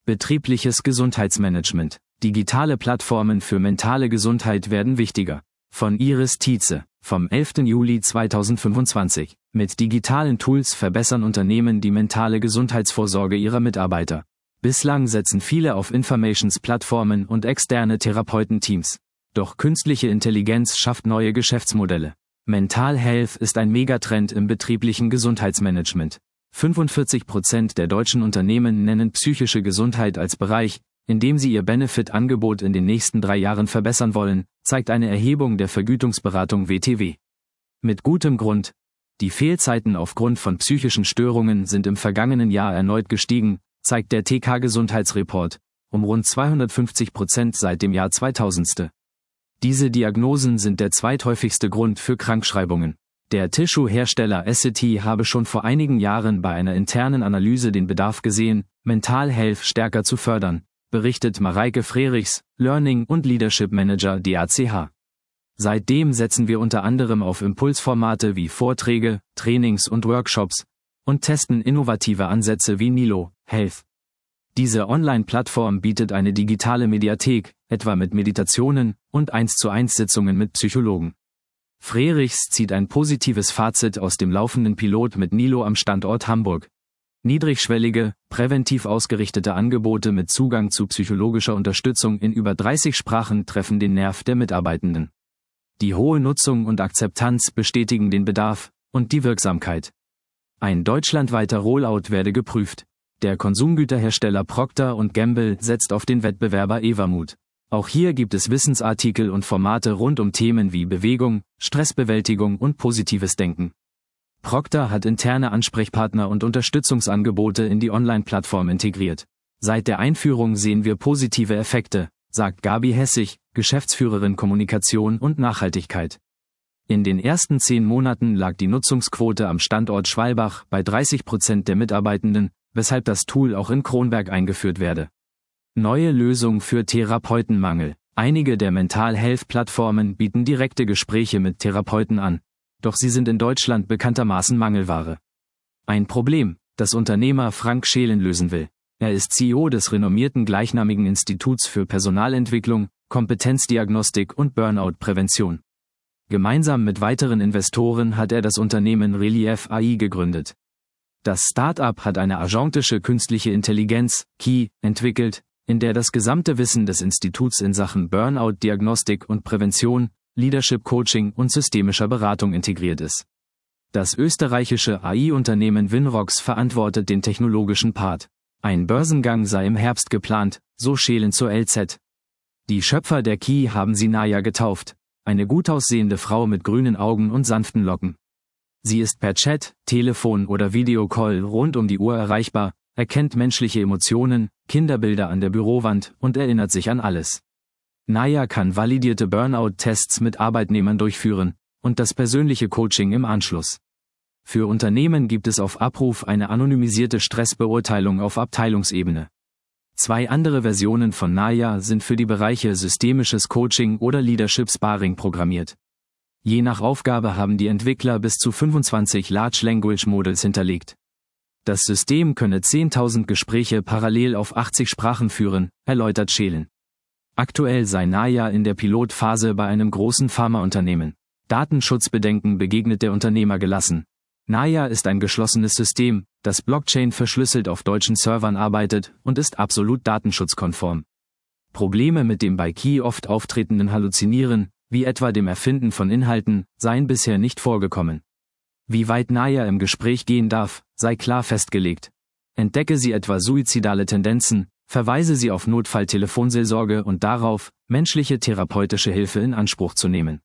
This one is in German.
Betriebliches Gesundheitsmanagement. Digitale Plattformen für mentale Gesundheit werden wichtiger. Von Iris Tietze, vom 11. Juli 2025. Mit digitalen Tools verbessern Unternehmen die mentale Gesundheitsvorsorge ihrer Mitarbeiter. Bislang setzen viele auf Informations-Plattformen und externe Therapeutenteams. Doch künstliche Intelligenz schafft neue Geschäftsmodelle. Mental Health ist ein Megatrend im betrieblichen Gesundheitsmanagement. 45% der deutschen Unternehmen nennen psychische Gesundheit als Bereich, in dem sie ihr Benefit-Angebot in den nächsten 3 Jahren verbessern wollen, zeigt eine Erhebung der Vergütungsberatung WTW. Mit gutem Grund. Die Fehlzeiten aufgrund von psychischen Störungen sind im vergangenen Jahr erneut gestiegen, zeigt der TK-Gesundheitsreport, um rund 250% seit dem Jahr 2000. Diese Diagnosen sind der zweithäufigste Grund für Krankschreibungen. Der Tissue-Hersteller Essity habe schon vor einigen Jahren bei einer internen Analyse den Bedarf gesehen, Mental Health stärker zu fördern, berichtet Mareike Frerichs, Learning- und Leadership Manager DACH. Seitdem setzen wir unter anderem auf Impulsformate wie Vorträge, Trainings und Workshops und testen innovative Ansätze wie Nilo Health. Diese Online-Plattform bietet eine digitale Mediathek, etwa mit Meditationen und 1:1 Sitzungen mit Psychologen. Frerichs zieht ein positives Fazit aus dem laufenden Pilot mit Nilo am Standort Hamburg. Niedrigschwellige, präventiv ausgerichtete Angebote mit Zugang zu psychologischer Unterstützung in über 30 Sprachen treffen den Nerv der Mitarbeitenden. Die hohe Nutzung und Akzeptanz bestätigen den Bedarf und die Wirksamkeit. Ein deutschlandweiter Rollout werde geprüft. Der Konsumgüterhersteller Procter & Gamble setzt auf den Wettbewerber Evermood. Auch hier gibt es Wissensartikel und Formate rund um Themen wie Bewegung, Stressbewältigung und positives Denken. Procter hat interne Ansprechpartner und Unterstützungsangebote in die Online-Plattform integriert. Seit der Einführung sehen wir positive Effekte, sagt Gabi Hessig, Geschäftsführerin Kommunikation und Nachhaltigkeit. In den ersten 10 Monaten lag die Nutzungsquote am Standort Schwalbach bei 30% der Mitarbeitenden, weshalb das Tool auch in Kronberg eingeführt werde. Neue Lösung für Therapeutenmangel. Einige der Mental Health Plattformen bieten direkte Gespräche mit Therapeuten an, doch sie sind in Deutschland bekanntermaßen Mangelware. Ein Problem, das Unternehmer Frank Scheelen lösen will. Er ist CEO des renommierten gleichnamigen Instituts für Personalentwicklung, Kompetenzdiagnostik und Burnout-Prävention. Gemeinsam mit weiteren Investoren hat er das Unternehmen Relief AI gegründet. Das Start-up hat eine agentische künstliche Intelligenz, KI, entwickelt, in der das gesamte Wissen des Instituts in Sachen Burnout-Diagnostik und Prävention, Leadership-Coaching und systemischer Beratung integriert ist. Das österreichische AI-Unternehmen Winrox verantwortet den technologischen Part. Ein Börsengang sei im Herbst geplant, so Scheelen zur LZ. Die Schöpfer der KI haben sie Naya getauft, eine gut aussehende Frau mit grünen Augen und sanften Locken. Sie ist per Chat, Telefon oder Videocall rund um die Uhr erreichbar, erkennt menschliche Emotionen, Kinderbilder an der Bürowand und erinnert sich an alles. Naya kann validierte Burnout-Tests mit Arbeitnehmern durchführen und das persönliche Coaching im Anschluss. Für Unternehmen gibt es auf Abruf eine anonymisierte Stressbeurteilung auf Abteilungsebene. 2 andere Versionen von Naya sind für die Bereiche systemisches Coaching oder Leadership Sparring programmiert. Je nach Aufgabe haben die Entwickler bis zu 25 Large Language Models hinterlegt. Das System könne 10.000 Gespräche parallel auf 80 Sprachen führen, erläutert Scheelen. Aktuell sei Naya in der Pilotphase bei einem großen Pharmaunternehmen. Datenschutzbedenken begegnet der Unternehmer gelassen. Naya ist ein geschlossenes System, das Blockchain verschlüsselt auf deutschen Servern arbeitet und ist absolut datenschutzkonform. Probleme mit dem bei KI oft auftretenden Halluzinieren, wie etwa dem Erfinden von Inhalten, seien bisher nicht vorgekommen. Wie weit Naya im Gespräch gehen darf, sei klar festgelegt. Entdecke sie etwa suizidale Tendenzen, verweise sie auf Notfalltelefonseelsorge und darauf, menschliche therapeutische Hilfe in Anspruch zu nehmen.